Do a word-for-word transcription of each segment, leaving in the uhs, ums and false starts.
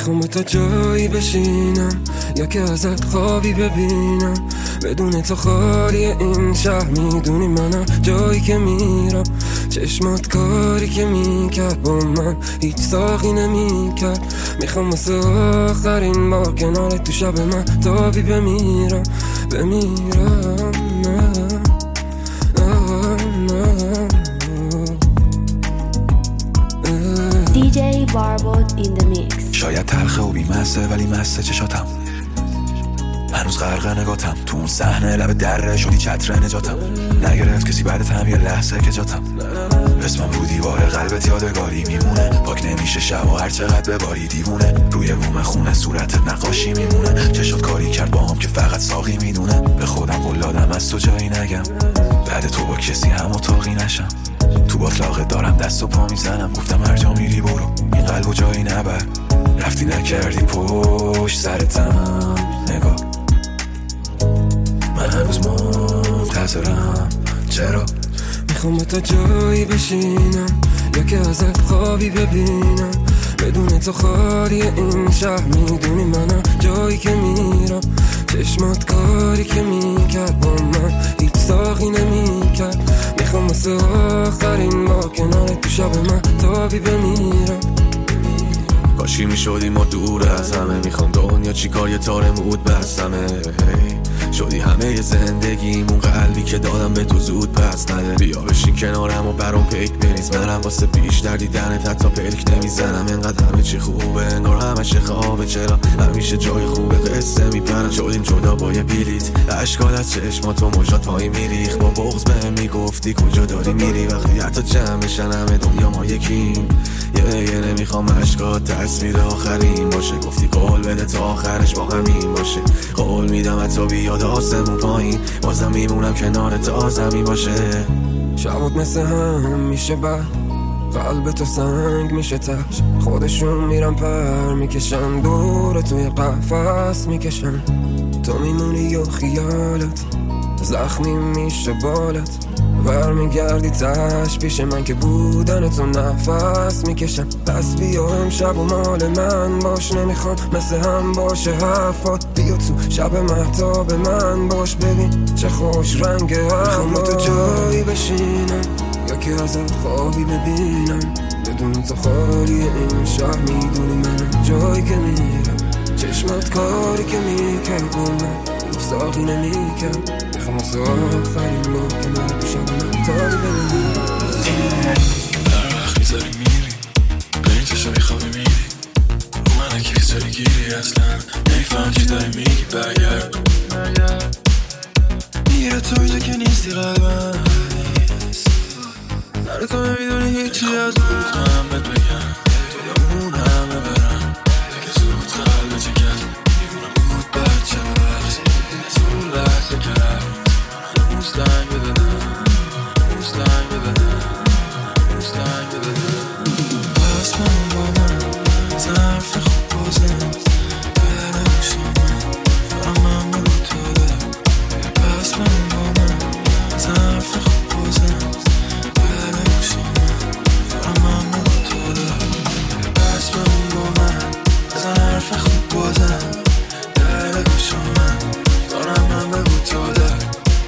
میخوام تا جایی بشینم یا که ازت خوابی ببینم، بدون تو خالی این شهر. میدونی منم جایی که میرم، چشمات کاری که میکرد با من هیچ ساقی نمیکرد. میخوام واسه آخرین بار کنارت تو شب من تابی بمیرم بمیرم نه دی جی باربود in the mix. شاید تلخه و بیمسته ولی مسته چشاتم، هنوز غرق نگاتم تو اون صحنه لب دره شدی چتر نجاتم. نگرفت کسی بعدت هم یه لحظه که جاتم، اسمم رو دیوار قلبت یادگاری میمونه. پاک نمیشه شب و هر چقدر بباری دیوونه، روی بوم خونه صورتت نقاشی میمونه. چشات کاری کرد با هم که فقط ساقی میدونه. به خودم قول دادم از تو جایی نگم، بعد تو با کسی هم اتاقی نشم. تو باطلاقت دارم دست و پا میزنم، گفتم هر جا میری برو این قلب و جایی نبر. رفتی نکردی پشت سرتم نگاه، من هنوز منتظرم. چرا؟ میخوام تا جایی بشینم یا که ازت خوابی ببینم، بدون تو خالی این شهر. میدونی منم جایی که میرم، چشمات کاری که میکرد با من هیچ ساقی نمیکرد. میخوام واسه آخرین بار کنارت تو شب من تابی بمیرم. کاشی میشدی ما دور از همه، میخوام دنیا چی کار یه تار مود بستمه. شدی همه زندگیمون، قلبی که دادم به تو زود پس نده. بیا بشین کنارم و برام پیک بریز، منم واسه بیشتر دیدنت حتی پلک نمیزنم. اینقدر همه چی خوبه انگار همش خوابه، چرا همیشه جای خوبه قصه میپرم. شدیم جدا با یه بلیت، اشکال از چشماتو موجات پایی میریخ. با بغض بهم میگفتی کجا داری میری، وقتی حتی جمع بشن همه دنیا ما یکیم. یه یه نمیخوام اشکات تصویر آخرین باشه، گفتی قول بده تا آخرش با همین باشه. قول میدم حتی بیاد آسمون پایین، بازم میمونم کنار تا زمین باشه. شبات مثل هم میشه بر قلب تو سنگ میشه تش، خودشون میرن پر میکشن دور توی قفس میکشن. تو میمونی یا خیالت زخمی میشه بالت، برمیگردی تش پیش من که بودن تو نفس میکشم. پس بیا امشب و مال من باش، نمیخوام مثل هم باشه حرفات. بیا تو شب مهتاب من باش، ببین چه خوش رنگ هوا. میخوام تو جایی بشینم یا که ازت خوابی ببینم، بدون تو خالی این شهر. میدونی منم جایی که میرم، چشمات کاری که میکرد با من هیچ ساقی نمیکرد. میخوام از آخرین با که من پیشم من تاری ببینم. هر وقت میذاری میری به این چشم میخوابی میری، رو من اکی سری گیری اصلا نمیفهم چی داری میگی. برگرد میره تو اینجا که نیستی قلبم، نره تو نمیدونی هیچی از من. من بهت بگم توی اون همه برم که زود قلبه چکت میبونم بود بچه وقتی زور لحظه کرد. موستنگ بدنم موستنگ بدنم موستنگ بدنم. پس من با من ظرف خوب بازم برم شما برم من بگو تو دارم. پس من با من ظرف خوب بازم برم شما برم من بگو تو دارم. پس من با من ظرف خوب بازم برم شما برم من بگو تو دارم.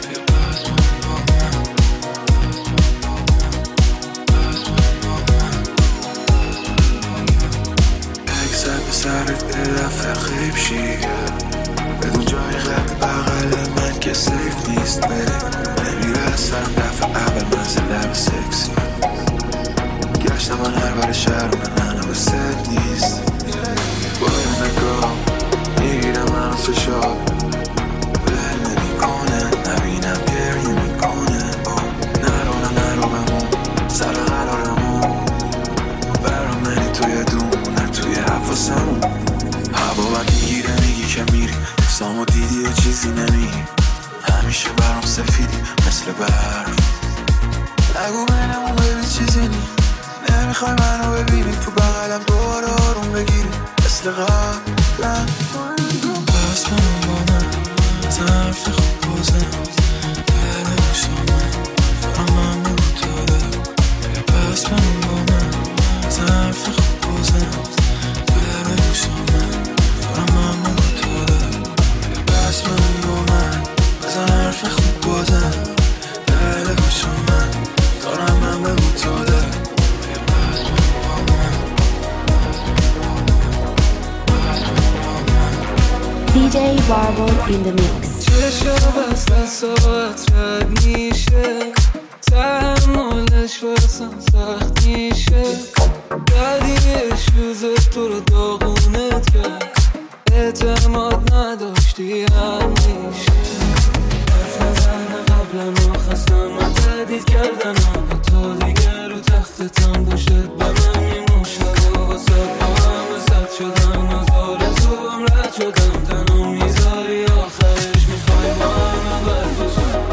سرت به دفعه خیب شی بدون جای خط بغل من که سیف نیست. نمیرسم دفعه اول منزل لب سکسی، گشتم من هر بر شهر من هنو ست نیست. با یه نگاه میگیرم منو فشار بل نمی کنه، نبینم گریه میکنه. نرو نرو بمون سر قرارمون، برام منی توی دون توی حفظمون. هوا بد میگیره میگی که میری، سامو دیدی و چیزی نمیگی. همیشه برام سفیدی مثل برف، نگو بینمون ببین چیزی نی. نمیخوای منو ببینی تو بغلم دوباره آروم بگیری مثل قبلم. پس من با من ظرف خوب بازم برم شما برم من بگو تو دارم. پس من با من ظرف خوب بازم برم شما Barbot in the mix. چشم بسته ساعت رد میشه، تحملش واسم سخت میشه. دردی شوز تو رو داغونت کرد، اعتماد نداشتی همیشه. حرف نزنه قبلا ما خستم، من تهدید کردن با تو دیگه رو تختتم باشد به من میموشد و واسه با همه زد شدم، از آرزوم رد شدم. تنها میذاری آخرش میخوای با همه بد باشم.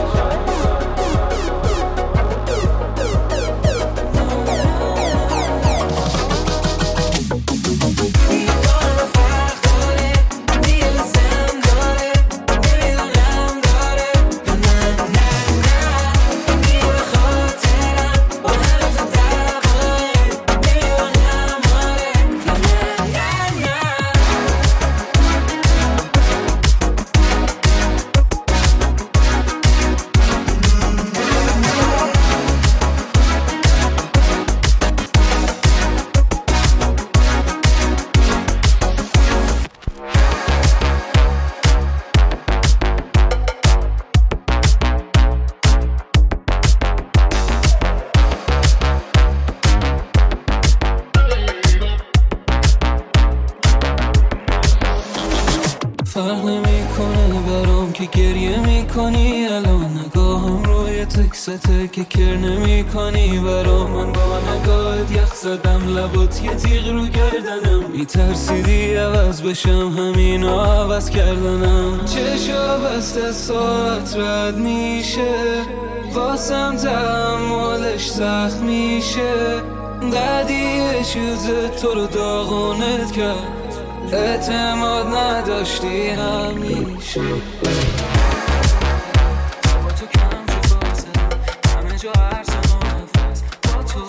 فرق نمیکنه برام که گریه میکنی، الان نگاهم روی تکسته که کر نمیکنی برام. من با نگاهت یخ زدم، لبات یه تیغ رو گردنم. میترسیدی عوض بشم، همینو عوض کردنم. چشا بسته ساعت رد میشه، واسم تحملش سخت میشه. دردی شوز تو رو داغونت کرد، اعتماد نداشتی همیشه. با تو کم شفاسه، همه جا عرصم و نفس. با تو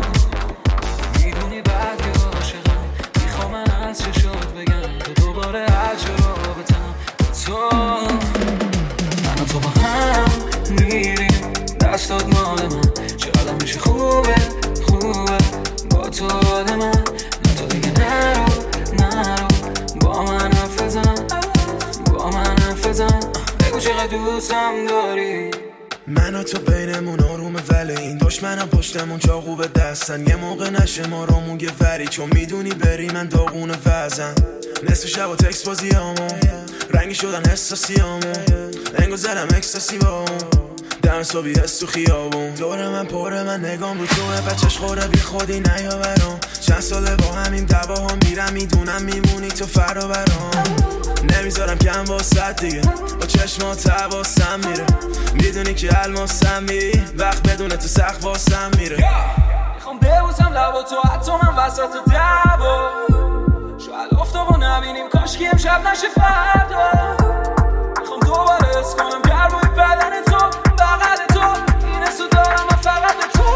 میدونی بعد که عاشقم، میخوام من از چشات بگم تو دوباره هر جا رابطم. با تو من و تو با هم میریم، دستات مال من. چقدر میشه خوبه خوبه با تو حال من. نه تو دیگه نرو نرو، با من حرف بزن، با من حرف بزن. بگو چقدر دوستم داری. من و تو بینمون آرومه، ولی این دشمنم پشتمون چاقو به دستن. یه موقع نشه ما رامون یه وری، چون میدونی بری من داغون وزن. نصف شب و تکس بازی همون رنگی شدن حساسی همون، انگو زدم اکستاسی با همون. دم صبحی هست تو خیابون، دور من پره، من نگام رو توه. بچهش خوره بی خودی نیا برام. چند ساله با همین دوا ها میرم، میدونم میمونی تو فرا برام. نمیذارم کم واسد دیگه، با چشمات حواسم میره. میدونی که الماسم میری، وقت بدونه تو سخت واسم میره. میخوام ببوسم لبا تو، حتی من وسط دعوا. شاید افتابو نبینیم، کاشکی امشب نشه فردا. میخوام دوباره حس کنم گرمای بدن تو، بغل تو. این حسو دارم من فقط به تو.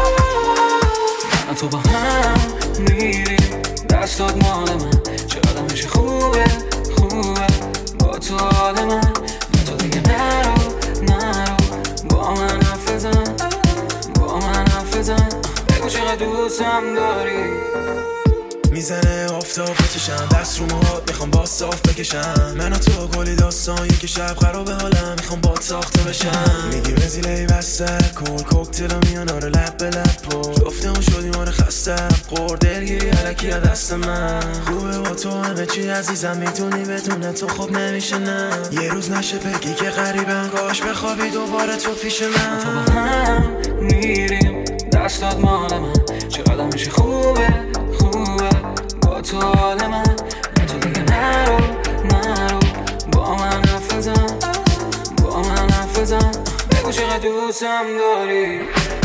من تو با هم میریم، دستات مال من. چقدر میشه خوبه خوبه با تو حال من. نه تو دیگه نرو نرو، با من حرف بزن، با من حرف بزن. بگو چقدر دوستم داری. میزنه آفتاب بچشم، دست رو موهات میخوام با صاف بکشم. من و تو گلی داستان، یکی شب خراب حالم، میخوام با ساخته بشم. میگی وزیله بسته کل کوکتلا میان آره لب به لب پر. گفتمون شدیم آره خستم خور، دلگیری علکی از دست من. خوبه با تو همه چی عزیزم، میتونی بدونه تو خوب نمیشه نه. یه روز نشه بگی که غریبم، کاش بخوابی دوباره تو پیش من. تو با هم میریم، دستات مال من. چقدر میشه خوبه خوبه با تو حال من. نه تو دیگه نرو نرو، با من حرف بزن، با من حرف بزن. بگو چقدر دوستم داری.